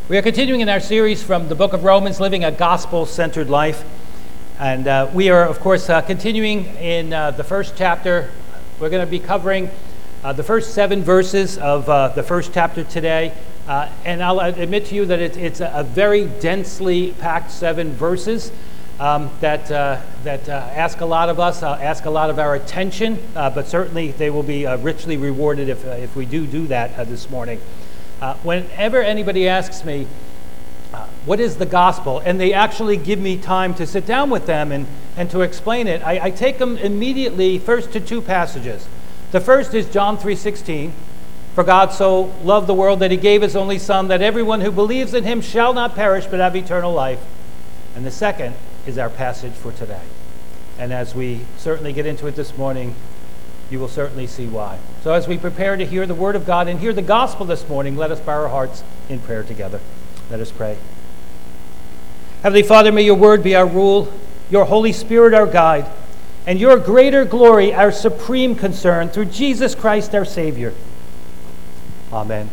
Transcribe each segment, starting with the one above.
We are continuing in our series from the book of Romans, Living a Gospel-Centered Life. And we are, of course, continuing in the first chapter. We're going to be covering the first 7 verses of the first chapter today. And I'll admit to you that it's a very densely packed 7 verses that ask a lot of us, ask a lot of our attention, but certainly they will be richly rewarded if we do that this morning. Whenever anybody asks me, what is the gospel, and they actually give me time to sit down with them and to explain it, I take them immediately first to 2 passages. The first is John 3:16, "For God so loved the world that he gave his only Son, that everyone who believes in him shall not perish but have eternal life." And the second is our passage for today. And as we certainly get into it this morning, you will certainly see why. So as we prepare to hear the word of God and hear the gospel this morning, let us bow our hearts in prayer together. Let us pray. Heavenly Father, may your word be our rule, your Holy Spirit our guide, and your greater glory our supreme concern, through Jesus Christ our Savior. Amen.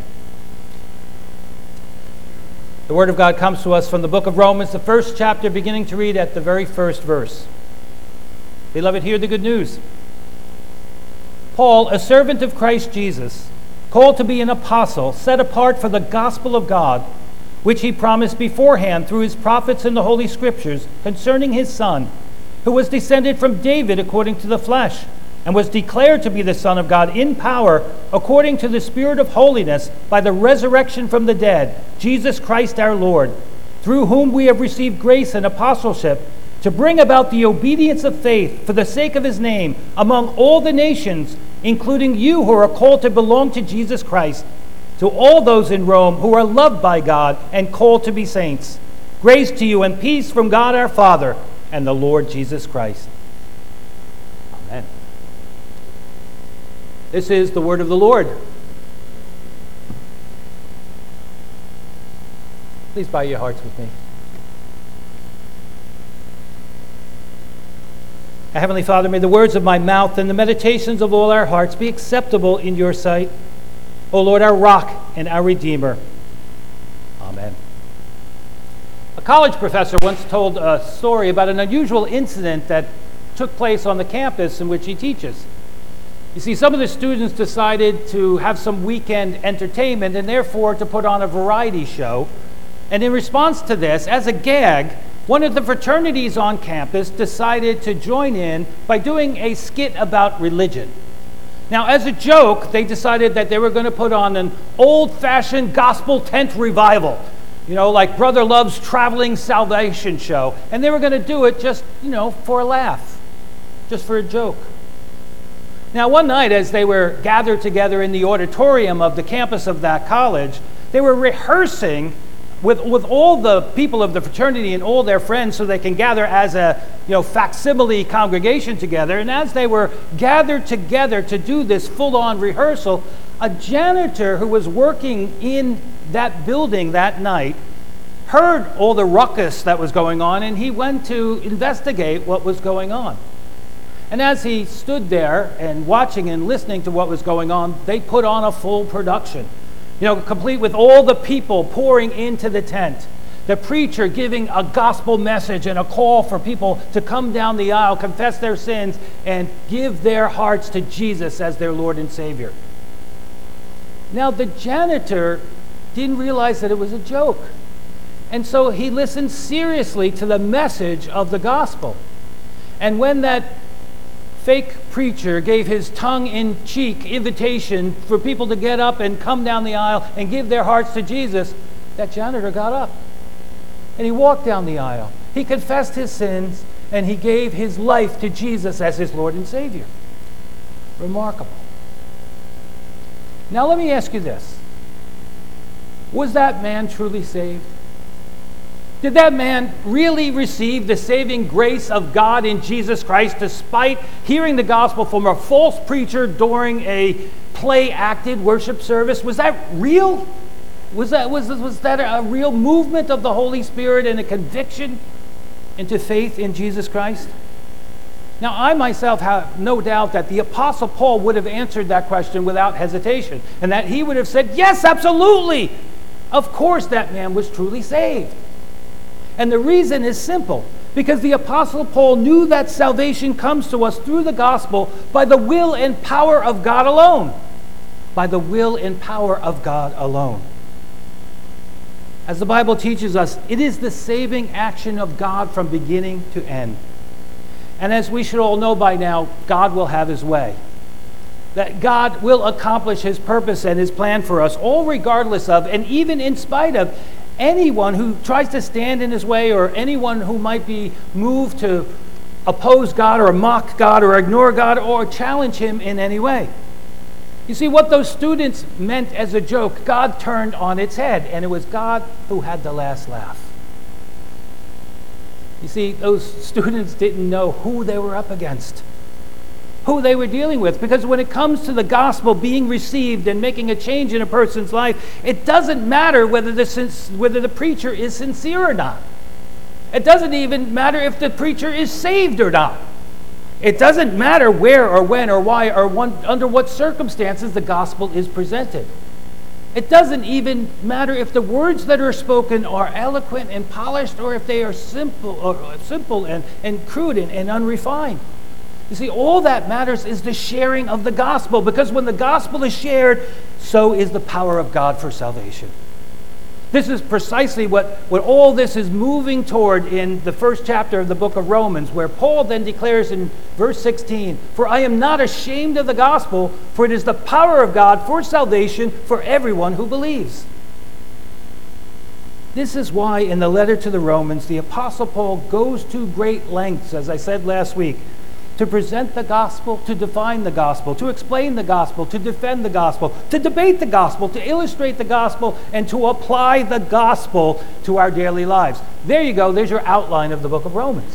The word of God comes to us from the book of Romans, the first chapter, beginning to read at the very first verse. Beloved, hear the good news. Paul, a servant of Christ Jesus, called to be an apostle, set apart for the gospel of God, which he promised beforehand through his prophets in the Holy Scriptures concerning his Son, who was descended from David according to the flesh, and was declared to be the Son of God in power according to the Spirit of holiness by the resurrection from the dead, Jesus Christ our Lord, through whom we have received grace and apostleship to bring about the obedience of faith for the sake of his name among all the nations, including you who are called to belong to Jesus Christ, to all those in Rome who are loved by God and called to be saints. Grace to you and peace from God our Father and the Lord Jesus Christ. Amen. This is the word of the Lord. Please bow your hearts with me. Heavenly Father, may the words of my mouth and the meditations of all our hearts be acceptable in your sight, O Lord, our rock and our Redeemer. Amen. A college professor once told a story about an unusual incident that took place on the campus in which he teaches. You see, some of the students decided to have some weekend entertainment and therefore to put on a variety show. And in response to this, as a gag, one of the fraternities on campus decided to join in by doing a skit about religion. Now, as a joke, they decided that they were going to put on an old-fashioned gospel tent revival, like Brother Love's traveling salvation show. And they were going to do it just, for a laugh, just for a joke. Now, one night, as they were gathered together in the auditorium of the campus of that college, they were rehearsing with all the people of the fraternity and all their friends so they can gather as a facsimile congregation together. And as they were gathered together to do this full-on rehearsal, a janitor who was working in that building that night heard all the ruckus that was going on, and he went to investigate what was going on. And as he stood there and watching and listening to what was going on, they put on a full production. Complete with all the people pouring into the tent. The preacher giving a gospel message and a call for people to come down the aisle, confess their sins, and give their hearts to Jesus as their Lord and Savior. Now, the janitor didn't realize that it was a joke. And so he listened seriously to the message of the gospel. And when that fake preacher gave his tongue-in-cheek invitation for people to get up and come down the aisle and give their hearts to Jesus, that janitor got up and he walked down the aisle. He confessed his sins and he gave his life to Jesus as his Lord and Savior. Remarkable. Now let me ask you this. Was that man truly saved? Did that man really receive the saving grace of God in Jesus Christ despite hearing the gospel from a false preacher during a play-acted worship service? Was that real? Was that a real movement of the Holy Spirit and a conviction into faith in Jesus Christ? Now, I myself have no doubt that the Apostle Paul would have answered that question without hesitation, and that he would have said, yes, absolutely. Of course that man was truly saved. And the reason is simple. Because the Apostle Paul knew that salvation comes to us through the gospel by the will and power of God alone. By the will and power of God alone. As the Bible teaches us, it is the saving action of God from beginning to end. And as we should all know by now, God will have his way. That God will accomplish his purpose and his plan for us, all regardless of, and even in spite of, anyone who tries to stand in his way, or anyone who might be moved to oppose God or mock God or ignore God or challenge him in any way. You see, what those students meant as a joke, God turned on its head, and it was God who had the last laugh. You see, those students didn't know who they were up against, who they were dealing with, because when it comes to the gospel being received and making a change in a person's life, it doesn't matter whether the preacher is sincere or not. It doesn't even matter if the preacher is saved or not. It doesn't matter where or when or why or under what circumstances the gospel is presented. It doesn't even matter if the words that are spoken are eloquent and polished, or if they are simple and crude and unrefined. You see, all that matters is the sharing of the gospel, because when the gospel is shared, so is the power of God for salvation. This is precisely what all this is moving toward in the first chapter of the book of Romans, where Paul then declares in verse 16, "For I am not ashamed of the gospel, for it is the power of God for salvation for everyone who believes." This is why in the letter to the Romans, the Apostle Paul goes to great lengths, as I said last week, to present the gospel, to define the gospel, to explain the gospel, to defend the gospel, to debate the gospel, to illustrate the gospel, and to apply the gospel to our daily lives. There you go. There's your outline of the book of Romans.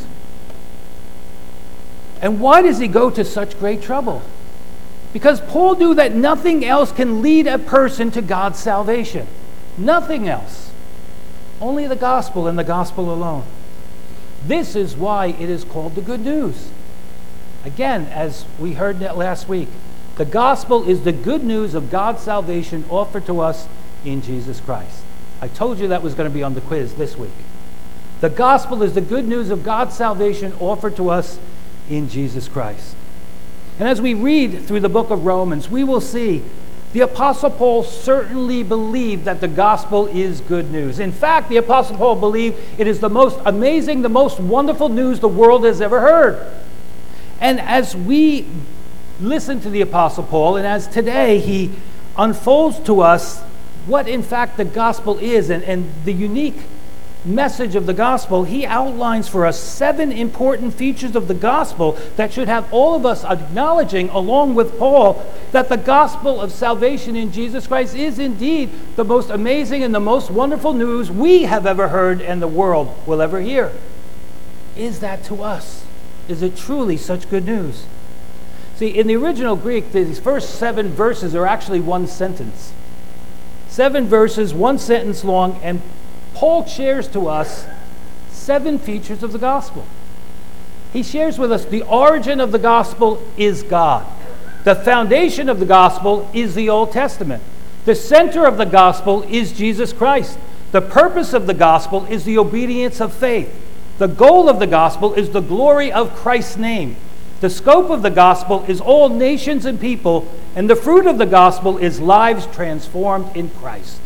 And why does he go to such great trouble? Because Paul knew that nothing else can lead a person to God's salvation. Nothing else. Only the gospel and the gospel alone. This is why it is called the good news. Again, as we heard that last week, the gospel is the good news of God's salvation offered to us in Jesus Christ. I told you that was going to be on the quiz this week. The gospel is the good news of God's salvation offered to us in Jesus Christ. And as we read through the book of Romans, we will see the Apostle Paul certainly believed that the gospel is good news. In fact, the Apostle Paul believed it is the most amazing, the most wonderful news the world has ever heard. And as we listen to the Apostle Paul, and as today he unfolds to us what in fact the gospel is and the unique message of the gospel, he outlines for us 7 important features of the gospel that should have all of us acknowledging, along with Paul, that the gospel of salvation in Jesus Christ is indeed the most amazing and the most wonderful news we have ever heard and the world will ever hear. Is that to us? Is it truly such good news? See, in the original Greek, these first 7 verses are actually one sentence. 7 verses, one sentence long, and Paul shares to us 7 features of the gospel. He shares with us the origin of the gospel is God. The foundation of the gospel is the Old Testament. The center of the gospel is Jesus Christ. The purpose of the gospel is the obedience of faith. The goal of the gospel is the glory of Christ's name. The scope of the gospel is all nations and people, and the fruit of the gospel is lives transformed in Christ.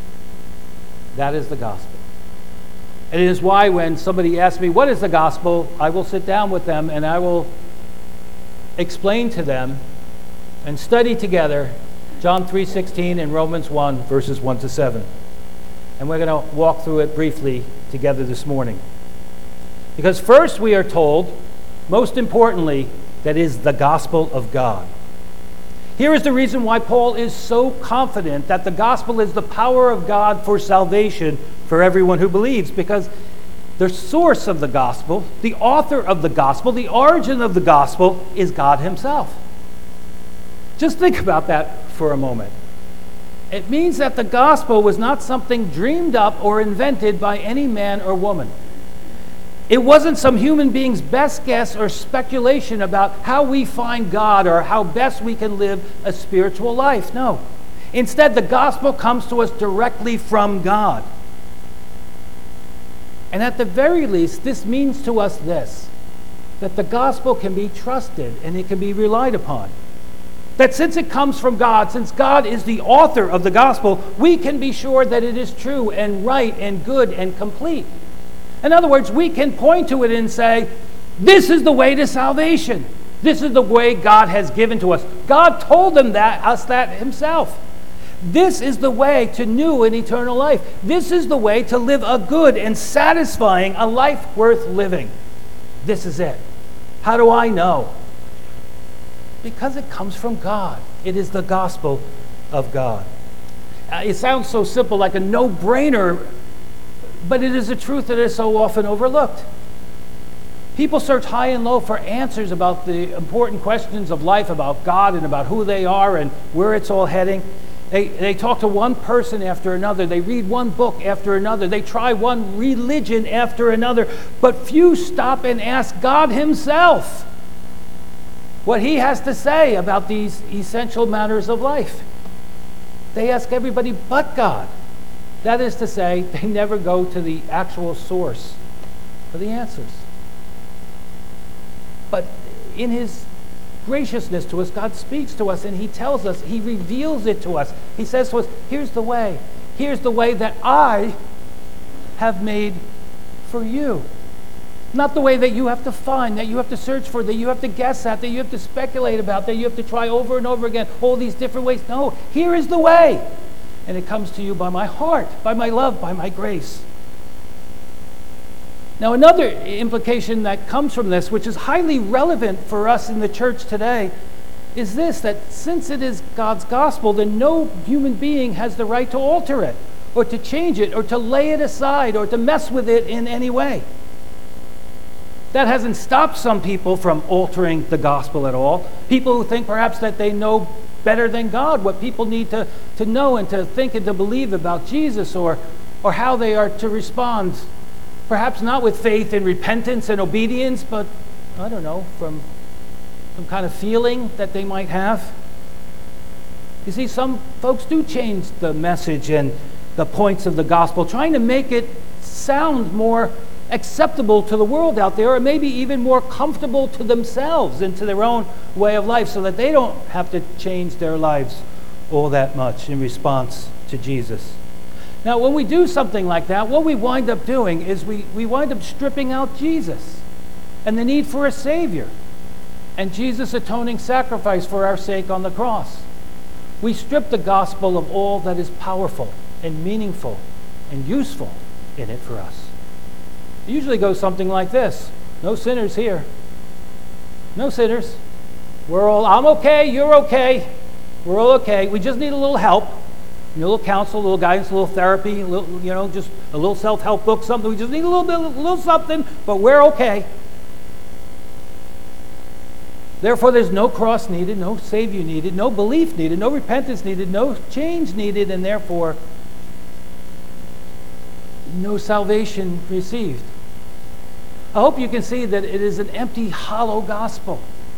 That is the gospel. And it is why when somebody asks me, what is the gospel? I will sit down with them and I will explain to them and study together John 3:16 and Romans 1, verses 1 to 7. And we're going to walk through it briefly together this morning. Because first we are told, most importantly, that is the gospel of God. Here is the reason why Paul is so confident that the gospel is the power of God for salvation for everyone who believes. Because the source of the gospel, the author of the gospel, the origin of the gospel is God himself. Just think about that for a moment. It means that the gospel was not something dreamed up or invented by any man or woman. It wasn't some human being's best guess or speculation about how we find God or how best we can live a spiritual life. No. Instead, the gospel comes to us directly from God. And at the very least, this means to us this, that the gospel can be trusted and it can be relied upon. That since it comes from God, since God is the author of the gospel, we can be sure that it is true and right and good and complete. In other words, we can point to it and say, this is the way to salvation. This is the way God has given to us. God told us that himself. This is the way to new and eternal life. This is the way to live a good and satisfying, a life worth living. This is it. How do I know? Because it comes from God. It is the gospel of God. It sounds so simple, like a no-brainer, but it is a truth that is so often overlooked. People search high and low for answers about the important questions of life, about God and about who they are and where it's all heading. They talk to one person after another. They read one book after another. They try one religion after another. But few stop and ask God himself what he has to say about these essential matters of life. They ask everybody but God. That is to say, they never go to the actual source for the answers. But in his graciousness to us, God speaks to us and he tells us, he reveals it to us. He says to us, here's the way. Here's the way that I have made for you. Not the way that you have to find, that you have to search for, that you have to guess at, that you have to speculate about, that you have to try over and over again, all these different ways. No, here is the way. And it comes to you by my heart, by my love, by my grace. Now, another implication that comes from this, which is highly relevant for us in the church today, is this, that since it is God's gospel, then no human being has the right to alter it, or to change it, or to lay it aside, or to mess with it in any way. That hasn't stopped some people from altering the gospel at all. People who think perhaps that they know better than God what people need to know and to think and to believe about Jesus, or how they are to respond. Perhaps not with faith and repentance and obedience, but, I don't know, from some kind of feeling that they might have. You see, some folks do change the message and the points of the gospel, trying to make it sound more acceptable to the world out there, or maybe even more comfortable to themselves and to their own way of life, so that they don't have to change their lives all that much in response to Jesus. Now, when we do something like that, what we wind up doing is we wind up stripping out Jesus and the need for a Savior and Jesus' atoning sacrifice for our sake on the cross. We strip the gospel of all that is powerful and meaningful and useful in it for us. It usually goes something like this. No sinners here. No sinners. I'm okay, you're okay. We're all okay. We just need a little help. A little counsel, a little guidance, a little therapy, just a little self-help book, something. We just need a little something, but we're okay. Therefore, there's no cross needed, no Savior needed, no belief needed, no repentance needed, no change needed, and therefore, no salvation received. I hope you can see that it is an empty, hollow gospel.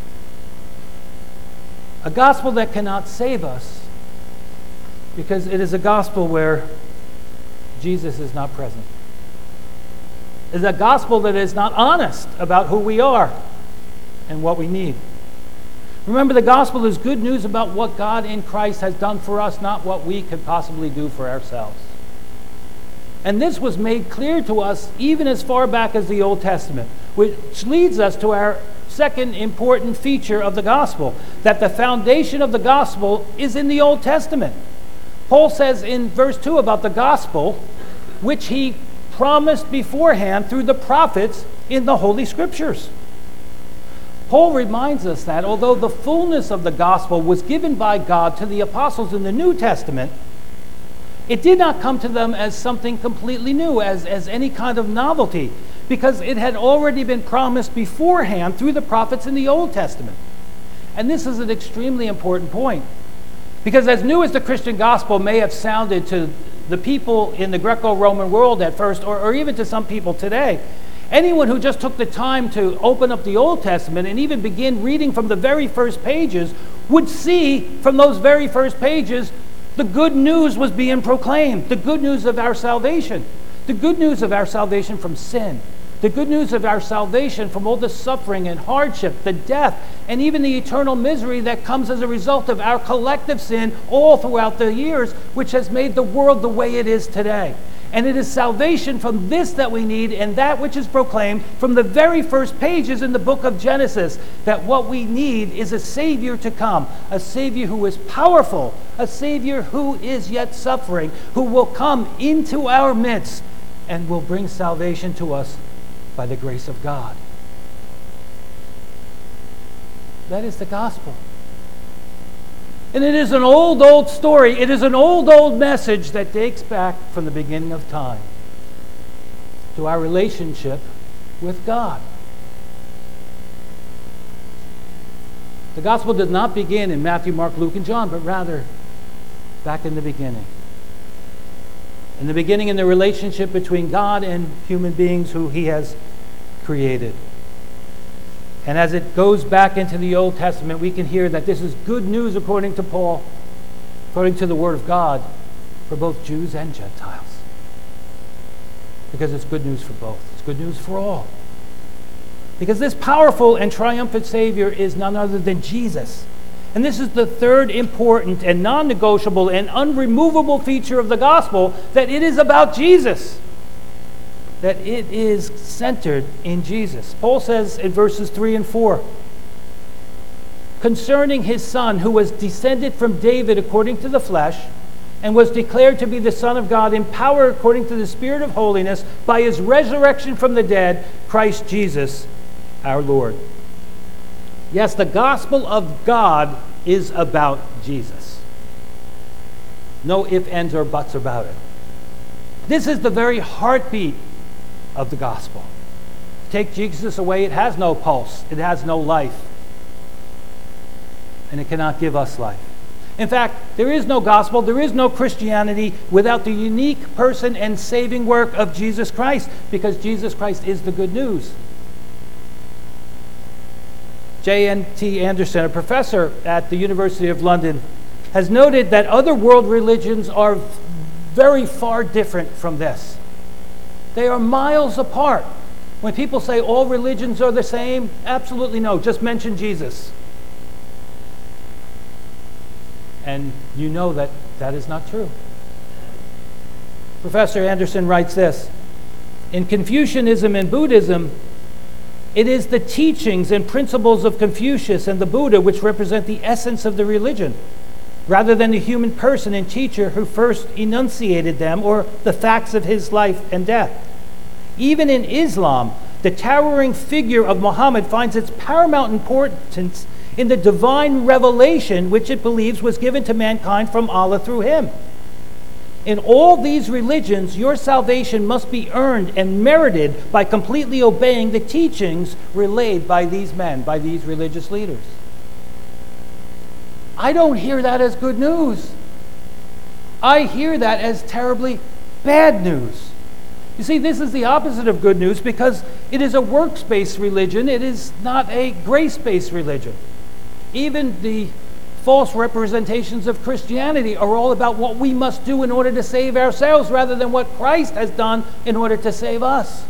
A gospel that cannot save us, because it is a gospel where Jesus is not present. It is a gospel that is not honest about who we are and what we need. Remember, the gospel is good news about what God in Christ has done for us, not what we could possibly do for ourselves. And this was made clear to us even as far back as the Old Testament, which leads us to our second important feature of the gospel, that the foundation of the gospel is in the Old Testament. Paul says in verse 2 about the gospel, which he promised beforehand through the prophets in the Holy Scriptures. Paul reminds us that although the fullness of the gospel was given by God to the apostles in the New Testament, it did not come to them as something completely new, as any kind of novelty, because it had already been promised beforehand through the prophets in the Old Testament. And this is an extremely important point, because as new as the Christian gospel may have sounded to the people in the Greco-Roman world at first, or even to some people today, anyone who just took the time to open up the Old Testament and even begin reading from the very first pages would see from those very first pages The good news was being proclaimed. The good news of our salvation. The good news of our salvation from sin. The good news of our salvation from all the suffering and hardship, the death, and even the eternal misery that comes as a result of our collective sin all throughout the years, which has made the world the way it is today. And it is salvation from this that we need, and that which is proclaimed from the very first pages in the book of Genesis, that what we need is a Savior to come, a Savior who is powerful, a Savior who is yet suffering, who will come into our midst and will bring salvation to us by the grace of God. That is the gospel. And it is an old story. It is an old message that dates back from the beginning of time to our relationship with God. The gospel does not begin in Matthew, Mark, Luke, and John, but rather back in the beginning. In the beginning, in the relationship between God and human beings who He has created. And as it goes back into the Old Testament, we can hear that this is good news according to Paul, according to the Word of God, for both Jews and Gentiles. Because it's good news for both. It's good news for all. Because this powerful and triumphant Savior is none other than Jesus. And this is the third important and non-negotiable and unremovable feature of the gospel, that it is about Jesus. That it is centered in Jesus. Paul says in verses 3 and 4, concerning His Son, who was descended from David according to the flesh, and was declared to be the Son of God in power according to the Spirit of holiness, by His resurrection from the dead, Christ Jesus our Lord. Yes, the gospel of God is about Jesus. No ifs, ands, or buts about it. This is the very heartbeat of the gospel. Take Jesus away, it has no pulse, it has no life, and it cannot give us life. In fact, there is no gospel, there is no Christianity without the unique person and saving work of Jesus Christ, because Jesus Christ is the good news. J.N.T. Anderson, a professor at the University of London, has noted that other world religions are very far different from this. They are miles apart. When people say all religions are the same, absolutely no. Just mention Jesus. And you know that that is not true. Professor Anderson writes this: in Confucianism and Buddhism, it is the teachings and principles of Confucius and the Buddha which represent the essence of the religion, rather than the human person and teacher who first enunciated them or the facts of his life and death. Even in Islam, the towering figure of Muhammad finds its paramount importance in the divine revelation which it believes was given to mankind from Allah through him. In all these religions, your salvation must be earned and merited by completely obeying the teachings relayed by these men, by these religious leaders. I don't hear that as good news. I hear that as terribly bad news. You see, this is the opposite of good news, because it is a works-based religion. It is not a grace-based religion. Even the false representations of Christianity are all about what we must do in order to save ourselves, rather than what Christ has done in order to save us.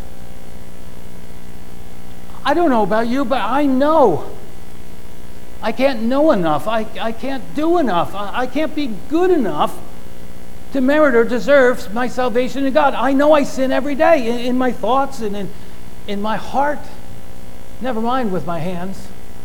I don't know about you, but I know I can't know enough. I can't do enough. I can't be good enough to merit or deserve my salvation in God. I know I sin every day in my thoughts and in my heart. Never mind with my hands.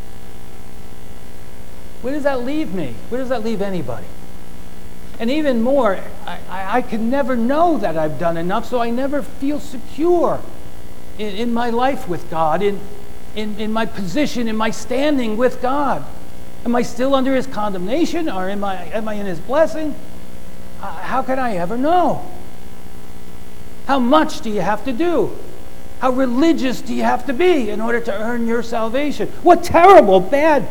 Where does that leave me? Where does that leave anybody? And even more, I can never know that I've done enough, so I never feel secure in my life with God, in my position, in my standing with God. Am I still under His condemnation, or am I in His blessing? How can I ever know? How much do you have to do? How religious do you have to be in order to earn your salvation? What terrible, bad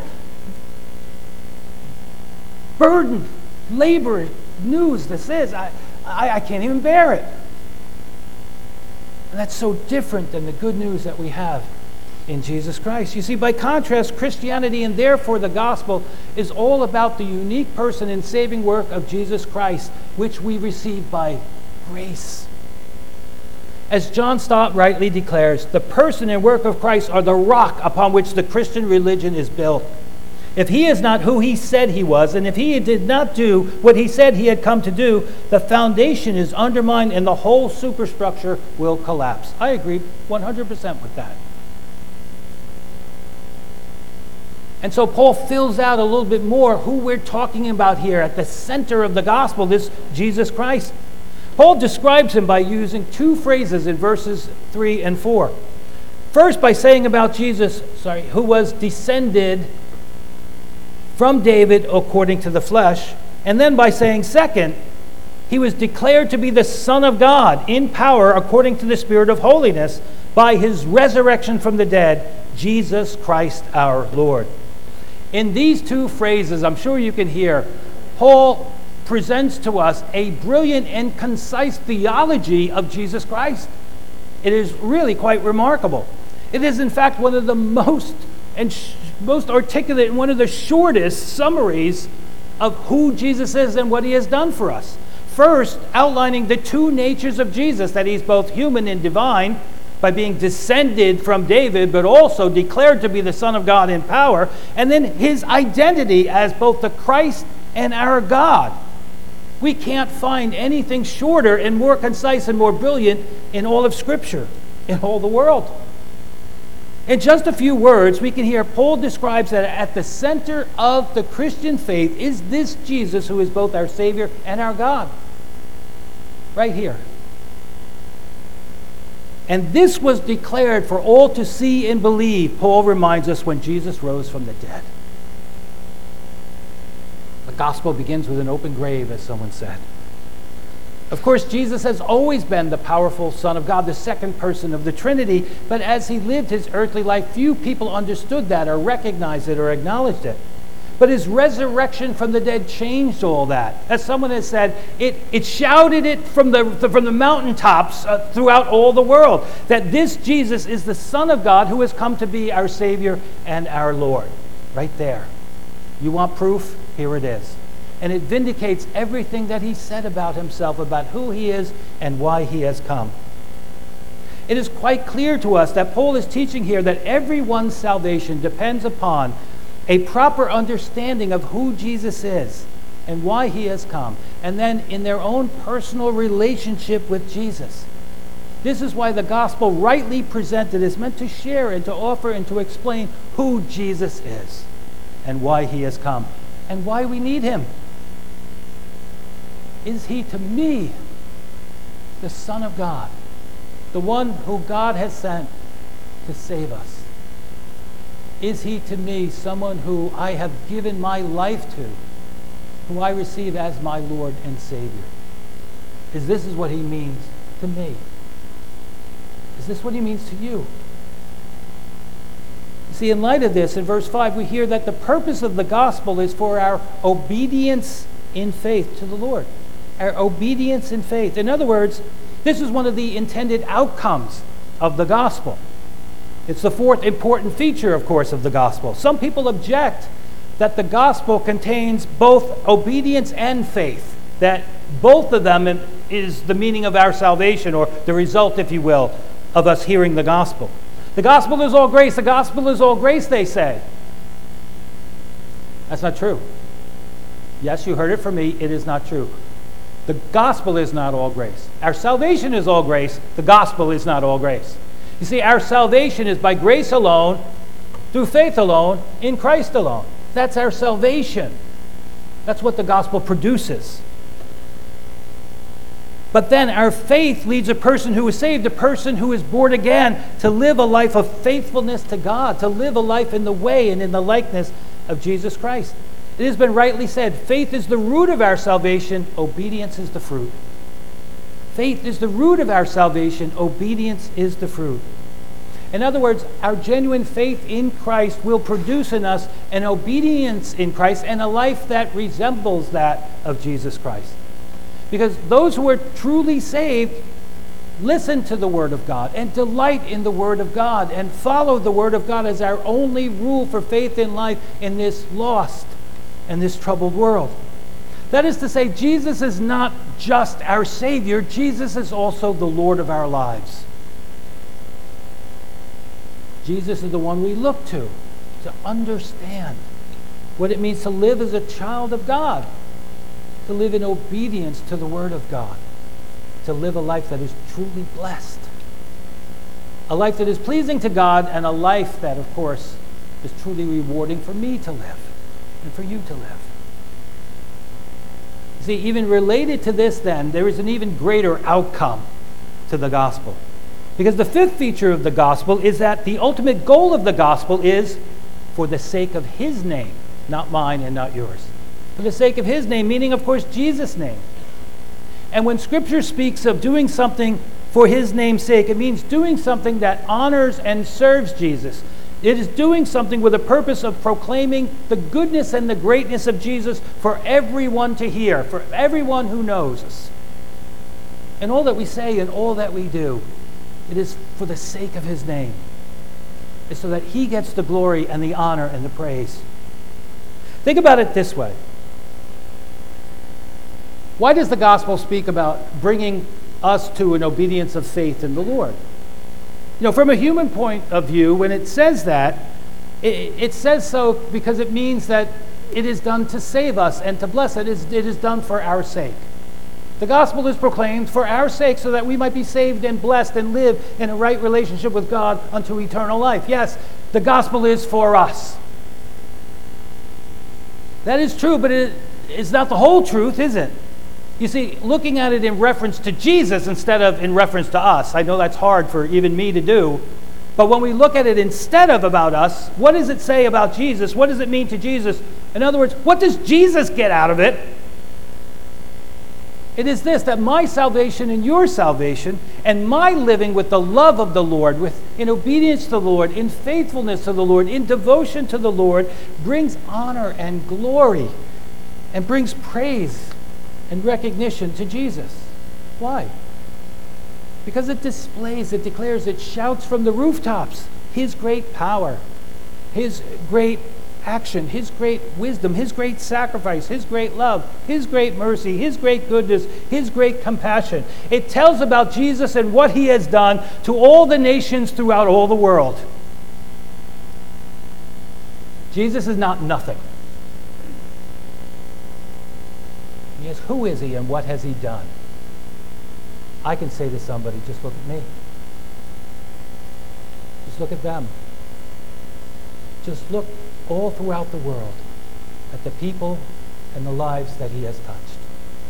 burden, labor, news this is. I can't even bear it. And that's so different than the good news that we have in Jesus Christ. You see, by contrast, Christianity and therefore the gospel is all about the unique person and saving work of Jesus Christ, which we receive by grace. As John Stott rightly declares, the person and work of Christ are the rock upon which the Christian religion is built. If he is not who he said he was, and if he did not do what he said he had come to do, the foundation is undermined and the whole superstructure will collapse. I agree 100% with that. And so Paul fills out a little bit more who we're talking about here at the center of the gospel, this Jesus Christ. Paul describes him by using two phrases in verses 3 and 4. First, by saying about Jesus, who was descended from David according to the flesh, and then by saying, second, he was declared to be the Son of God in power according to the Spirit of holiness by his resurrection from the dead, Jesus Christ our Lord. In these two phrases, I'm sure you can hear, Paul presents to us a brilliant and concise theology of Jesus Christ. It is really quite remarkable. It is, in fact, one of the most articulate and one of the shortest summaries of who Jesus is and what he has done for us. First, outlining the two natures of Jesus, that he's both human and divine, by being descended from David, but also declared to be the Son of God in power, and then his identity as both the Christ and our God. We can't find anything shorter and more concise and more brilliant in all of Scripture, in all the world. In just a few words, we can hear Paul describes that at the center of the Christian faith is this Jesus who is both our Savior and our God. Right here. And this was declared for all to see and believe, Paul reminds us, when Jesus rose from the dead. The gospel begins with an open grave, as someone said. Of course, Jesus has always been the powerful Son of God, the second person of the Trinity, but as he lived his earthly life, few people understood that or recognized it or acknowledged it. But his resurrection from the dead changed all that. As someone has said, it shouted it from the mountaintops throughout all the world, that this Jesus is the Son of God who has come to be our Savior and our Lord. Right there. You want proof? Here it is. And it vindicates everything that he said about himself, about who he is and why he has come. It is quite clear to us that Paul is teaching here that everyone's salvation depends upon a proper understanding of who Jesus is and why he has come, and then in their own personal relationship with Jesus. This is why the gospel, rightly presented, is meant to share and to offer and to explain who Jesus is and why he has come and why we need him. Is he to me the Son of God, the one who God has sent to save us? Is he to me someone who I have given my life to, who I receive as my Lord and Savior? This is what he means to me. Is this what he means to you? See, in light of this, in verse 5, we hear that the purpose of the gospel is for our obedience in faith to the Lord. Our obedience in faith. In other words, this is one of the intended outcomes of the gospel. It's the fourth important feature, of course, of the gospel. Some people object that the gospel contains both obedience and faith, that both of them is the meaning of our salvation, or the result, if you will, of us hearing the gospel. The gospel is all grace. The gospel is all grace, they say. That's not true. Yes, you heard it from me. It is not true. The gospel is not all grace. Our salvation is all grace. The gospel is not all grace. You see, our salvation is by grace alone, through faith alone, in Christ alone. That's our salvation. That's what the gospel produces. But then our faith leads a person who is saved, a person who is born again, to live a life of faithfulness to God, to live a life in the way and in the likeness of Jesus Christ. It has been rightly said, faith is the root of our salvation, obedience is the fruit. Faith is the root of our salvation. Obedience is the fruit. In other words, our genuine faith in Christ will produce in us an obedience in Christ and a life that resembles that of Jesus Christ. Because those who are truly saved listen to the Word of God and delight in the Word of God and follow the Word of God as our only rule for faith in life in this lost and this troubled world. That is to say, Jesus is not just our Savior, Jesus is also the Lord of our lives. Jesus is the one we look to understand what it means to live as a child of God, to live in obedience to the Word of God, to live a life that is truly blessed, a life that is pleasing to God, and a life that, of course, is truly rewarding for me to live and for you to live. See, even related to this then, there is an even greater outcome to the gospel. Because the fifth feature of the gospel is that the ultimate goal of the gospel is for the sake of His name, not mine and not yours. For the sake of His name, meaning, of course, Jesus' name. And when Scripture speaks of doing something for His name's sake, it means doing something that honors and serves Jesus. It is doing something with a purpose of proclaiming the goodness and the greatness of Jesus for everyone to hear, for everyone who knows us. And all that we say and all that we do, it is for the sake of His name. It's so that He gets the glory and the honor and the praise. Think about it this way. Why does the gospel speak about bringing us to an obedience of faith in the Lord? You know, from a human point of view, when it says that, it says so because it means that it is done to save us and to bless us. It is done for our sake. The gospel is proclaimed for our sake so that we might be saved and blessed and live in a right relationship with God unto eternal life. Yes, the gospel is for us. That is true, but it is not the whole truth, is it? You see, looking at it in reference to Jesus instead of in reference to us, I know that's hard for even me to do, but when we look at it instead of about us, what does it say about Jesus? What does it mean to Jesus? In other words, what does Jesus get out of it? It is this, that my salvation and your salvation and my living with the love of the Lord, in obedience to the Lord, in faithfulness to the Lord, in devotion to the Lord, brings honor and glory and brings praise and recognition to Jesus. Why? Because it displays, it declares, it shouts from the rooftops His great power, His great action, His great wisdom, His great sacrifice, His great love, His great mercy, His great goodness, His great compassion. It tells about Jesus and what He has done to all the nations throughout all the world. Jesus is not nothing. Yes, who is He and what has He done? I can say to somebody, just look at me. Just look at them. Just look all throughout the world at the people and the lives that He has touched.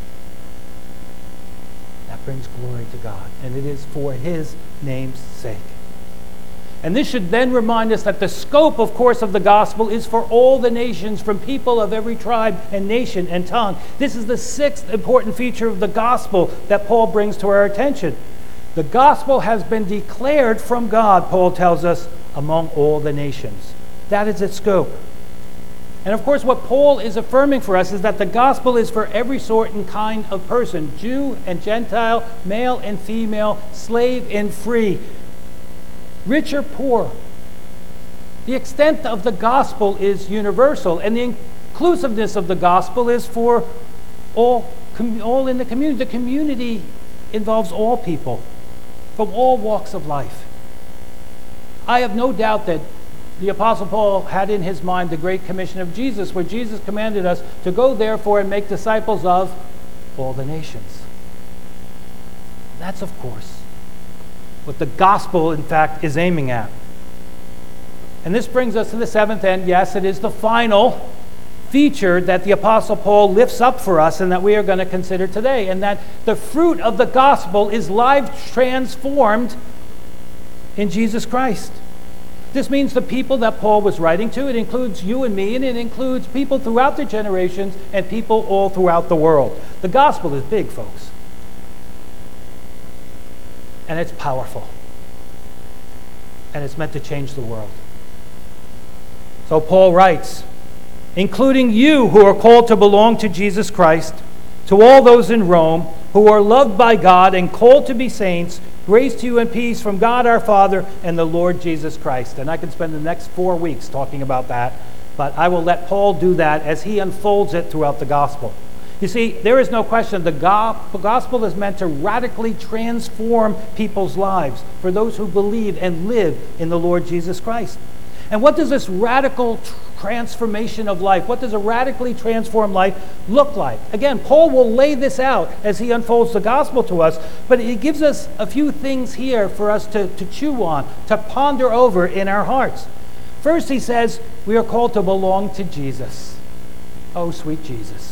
That brings glory to God, and it is for His name's sake. And this should then remind us that the scope, of course, of the gospel is for all the nations, from people of every tribe and nation and tongue. This is the sixth important feature of the gospel that Paul brings to our attention. The gospel has been declared from God, Paul tells us, among all the nations. That is its scope. And of course, what Paul is affirming for us is that the gospel is for every sort and kind of person, Jew and Gentile, male and female, slave and free, rich or poor. The extent of the gospel is universal, and the inclusiveness of the gospel is for all in the community. The community involves all people from all walks of life. I have no doubt that the Apostle Paul had in his mind the Great Commission of Jesus, where Jesus commanded us to go therefore and make disciples of all the nations. That's, of course, what the gospel, in fact, is aiming at. And this brings us to the seventh, and yes, it is the final feature that the Apostle Paul lifts up for us and that we are going to consider today, and that the fruit of the gospel is life transformed in Jesus Christ. This means the people that Paul was writing to. It includes you and me, and it includes people throughout the generations and people all throughout the world. The gospel is big, folks. And it's powerful. And it's meant to change the world. So Paul writes, including you who are called to belong to Jesus Christ, to all those in Rome who are loved by God and called to be saints, Grace to you and peace from God our Father and the Lord Jesus Christ. And I can spend the next 4 weeks talking about that, but I will let Paul do that as he unfolds it throughout the gospel. You see, there is no question the gospel is meant to radically transform people's lives for those who believe and live in the Lord Jesus Christ. And what does this radical transformation of life, what does a radically transformed life look like? Again, Paul will lay this out as he unfolds the gospel to us, but he gives us a few things here for us to chew on, to ponder over in our hearts. First, he says, we are called to belong to Jesus. Oh, sweet Jesus.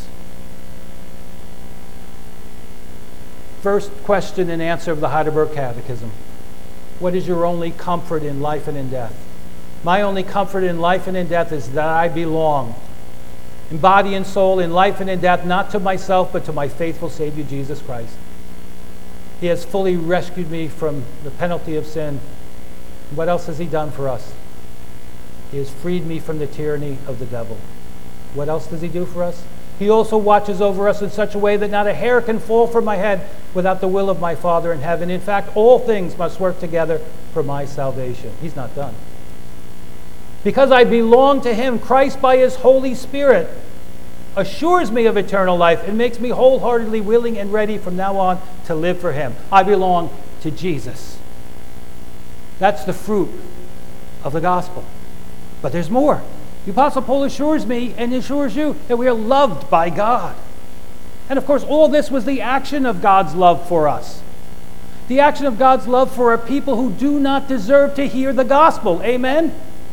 First question and answer of the Heidelberg Catechism. What is your only comfort in life and in death? My only comfort in life and in death is that I belong, in body and soul, in life and in death, not to myself, but to my faithful Savior, Jesus Christ. He has fully rescued me from the penalty of sin. What else has he done for us? He has freed me from the tyranny of the devil. What else does he do for us? He also watches over us in such a way that not a hair can fall from my head without the will of my Father in heaven. In fact, all things must work together for my salvation. He's not done. Because I belong to him, Christ by his Holy Spirit assures me of eternal life and makes me wholeheartedly willing and ready from now on to live for him. I belong to Jesus. That's the fruit of the gospel. But there's more. The Apostle Paul assures me and assures you that we are loved by God. And of course, all this was the action of God's love for us. The action of God's love for a people who do not deserve to hear the gospel. Amen?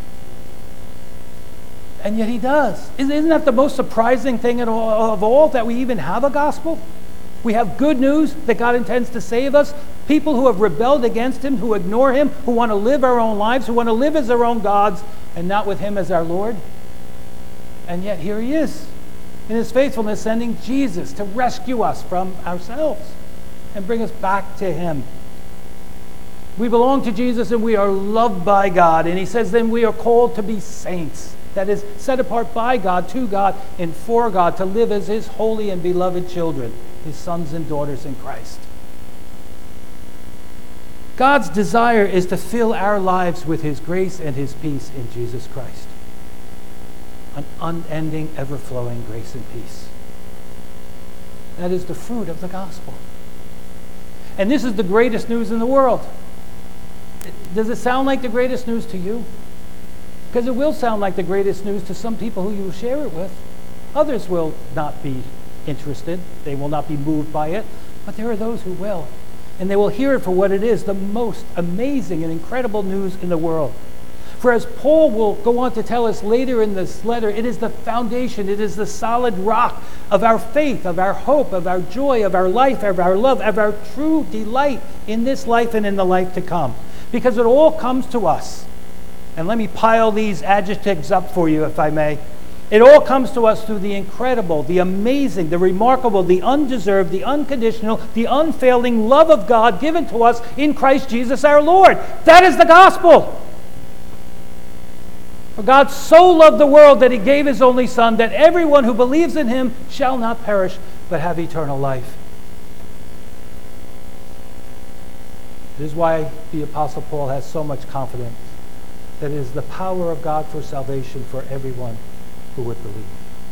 And yet he does. Isn't that the most surprising thing of all, that we even have a gospel? We have good news that God intends to save us. People who have rebelled against him, who ignore him, who want to live our own lives, who want to live as their own gods, and not with him as our Lord. And yet here he is, in his faithfulness, sending Jesus to rescue us from ourselves and bring us back to him. We belong to Jesus and we are loved by God. And he says then we are called to be saints. That is, set apart by God, to God, and for God, to live as his holy and beloved children, his sons and daughters in Christ. God's desire is to fill our lives with his grace and his peace in Jesus Christ. An unending, ever-flowing grace and peace. That is the fruit of the gospel. And this is the greatest news in the world. Does it sound like the greatest news to you? Because it will sound like the greatest news to some people who you share it with. Others will not be interested. They will not be moved by it. But there are those who will. And they will hear it for what it is, the most amazing and incredible news in the world. For as Paul will go on to tell us later in this letter, it is the foundation, it is the solid rock of our faith, of our hope, of our joy, of our life, of our love, of our true delight in this life and in the life to come. Because it all comes to us. And let me pile these adjectives up for you, if I may. It all comes to us through the incredible, the amazing, the remarkable, the undeserved, the unconditional, the unfailing love of God given to us in Christ Jesus our Lord. That is the gospel. For God so loved the world that he gave his only Son, that everyone who believes in him shall not perish, but have eternal life. This is why the Apostle Paul has so much confidence that it is the power of God for salvation for everyone who would believe.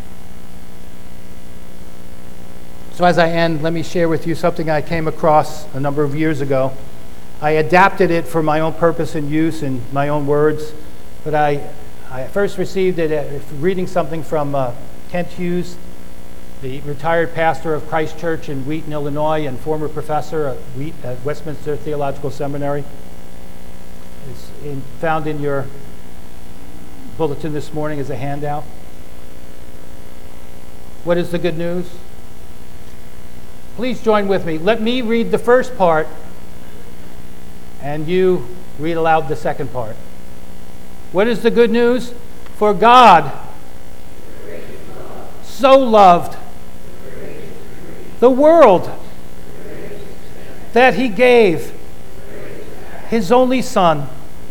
So as I end, let me share with you something I came across a number of years ago. I adapted it for my own purpose and use in my own words, but I first received it reading something from Kent Hughes, the retired pastor of Christ Church in Wheaton, Illinois, and former professor at Westminster Theological Seminary. It's found in your bulletin this morning as a handout. What is the good news? Please join with me. Let me read the first part, and you read aloud the second part. What is the good news? For God so loved the world that he gave his only Son,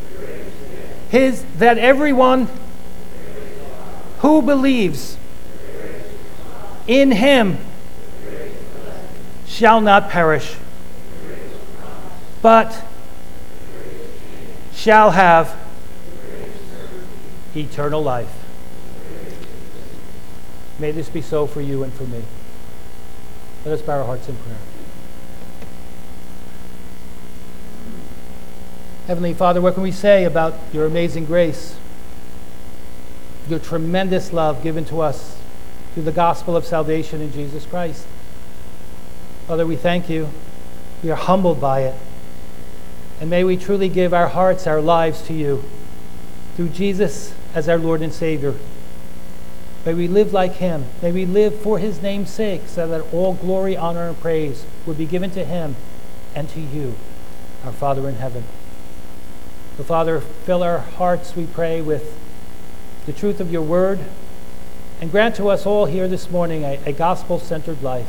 that everyone who believes in him shall not perish, but shall have eternal life. May this be so for you and for me. Let us bow our hearts in prayer. Heavenly Father, what can we say about your amazing grace, your tremendous love given to us through the gospel of salvation in Jesus Christ? Father, we thank you. We are humbled by it. And may we truly give our hearts, our lives to you through Jesus as our Lord and Savior. May we live like him. May we live for his name's sake, so that all glory, honor, and praise would be given to him and to you, our Father in heaven. So, Father, fill our hearts, we pray, with the truth of your word, and grant to us all here this morning a gospel-centered life.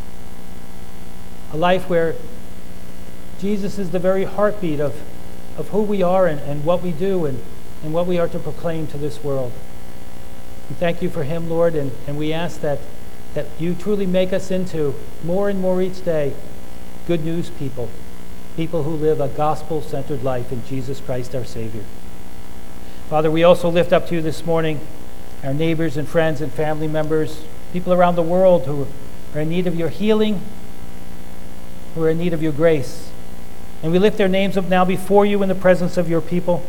A life where Jesus is the very heartbeat of who we are and what we do and what we are to proclaim to this world. We thank you for him, Lord, and we ask that you truly make us into, more and more each day, good news people who live a gospel-centered life in Jesus Christ our Savior. Father, we also lift up to you this morning our neighbors and friends and family members, people around the world who are in need of your healing, who are in need of your grace. And we lift their names up now before you in the presence of your people.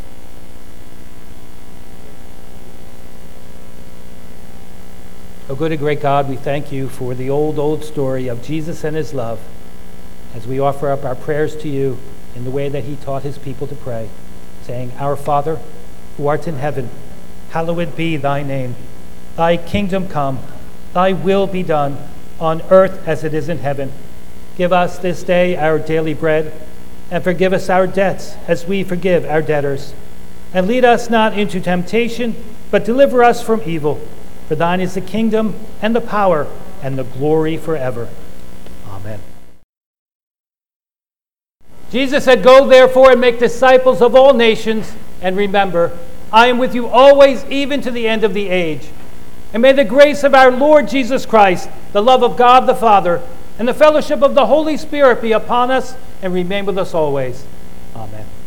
Oh, good and great God, we thank you for the old story of Jesus and his love as we offer up our prayers to you in the way that he taught his people to pray, saying, Our Father, who art in heaven, hallowed be thy name. Thy kingdom come, thy will be done, on earth as it is in heaven. Give us this day our daily bread, and forgive us our debts as we forgive our debtors. And lead us not into temptation, but deliver us from evil. For thine is the kingdom, and the power, and the glory forever. Amen. Jesus said, Go therefore and make disciples of all nations, and remember, I am with you always, even to the end of the age. And may the grace of our Lord Jesus Christ, the love of God the Father, and the fellowship of the Holy Spirit be upon us and remain with us always. Amen.